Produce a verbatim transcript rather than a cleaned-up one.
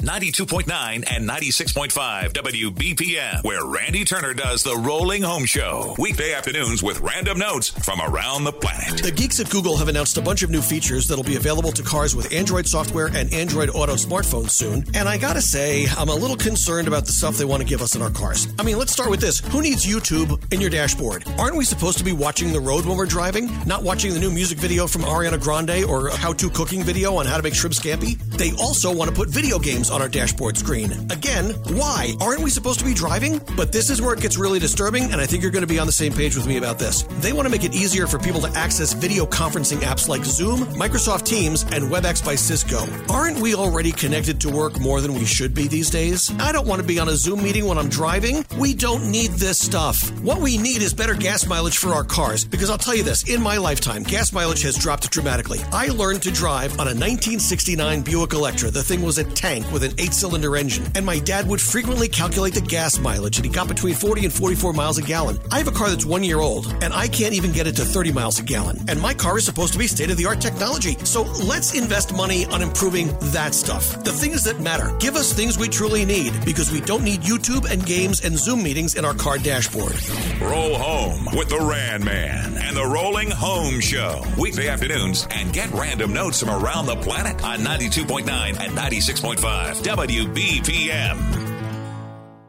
ninety-two point nine and ninety-six point five W B P M, where Randy Turner does the Rolling Home Show. Weekday afternoons with random notes from around the planet. The geeks at Google have announced a bunch of new features that'll be available to cars with Android software and Android Auto smartphones soon. And I gotta say, I'm a little concerned about the stuff they want to give us in our cars. I mean, let's start with this. Who needs YouTube in your dashboard? Aren't we supposed to be watching the road when we're driving? Not watching the new music video from Ariana Grande or a how-to cooking video on how to make shrimp scampi? They also want to put video games on our dashboard screen. Again, why? Aren't we supposed to be driving? But this is where it gets really disturbing, and I think you're going to be on the same page with me about this. They want to make it easier for people to access video conferencing apps like Zoom, Microsoft Teams, and WebEx by Cisco. Aren't we already connected to work more than we should be these days? I don't want to be on a Zoom meeting when I'm driving. We don't need this stuff. What we need is better gas mileage for our cars, because I'll tell you this, in my lifetime, gas mileage has dropped dramatically. I learned to drive on a nineteen sixty-nine Buick Electra. The thing was a tank with an eight-cylinder engine, and my dad would frequently calculate the gas mileage, and he got between forty and forty-four miles a gallon. I have a car that's one year old, and I can't even get it to thirty miles a gallon, and my car is supposed to be state-of-the-art technology. So let's invest money on improving that stuff. The things that matter. Give us things we truly need, because we don't need YouTube and games and Zoom meetings in our car dashboard. Roll home with the Ran Man and the Rolling Home Show. Weekday afternoons, and get random notes from around the planet on ninety-two point nine and ninety-six point five W B P M.